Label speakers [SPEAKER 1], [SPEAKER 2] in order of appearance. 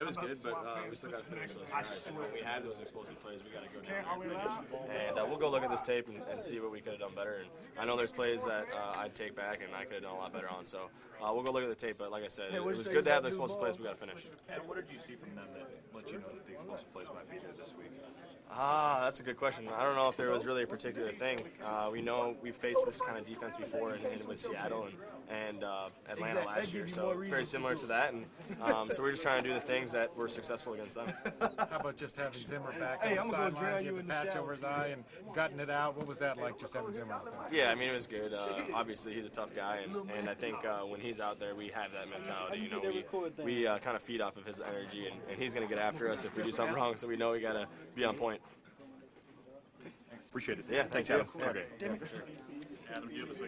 [SPEAKER 1] was good, but we still got to finish those drives. When we have those explosive plays, we got to go down there and finish. And we'll go look at this tape and see what we could have done better. And I know there's plays that I'd take back and I could have done a lot better on. So we'll go look at the tape. But like I said, it was good to have the explosive plays. We got to finish.
[SPEAKER 2] And what did you see from them that let you know that the explosive plays might be there this week?
[SPEAKER 1] That's a good question. I don't know if there was really a particular thing. We know we faced this kind of defense before and with Seattle and Atlanta last year, so it's very similar to that. And so we're just trying to do the things that were successful against them.
[SPEAKER 3] How about just having Zimmer back on the sidelines, with the patch over his eye and gutting it out? What was that like, just having Zimmer out there?
[SPEAKER 1] Yeah, I mean, it was good. Obviously, he's a tough guy, and I think when he's out there, we have that mentality. You know, we kind of feed off of his energy, and he's going to get after us if we do something wrong, so we know we got to be on point.
[SPEAKER 2] Appreciate it.
[SPEAKER 1] Yeah, thanks, Adam.
[SPEAKER 2] Okay.
[SPEAKER 1] Yeah, for sure.
[SPEAKER 2] Adam Gillis.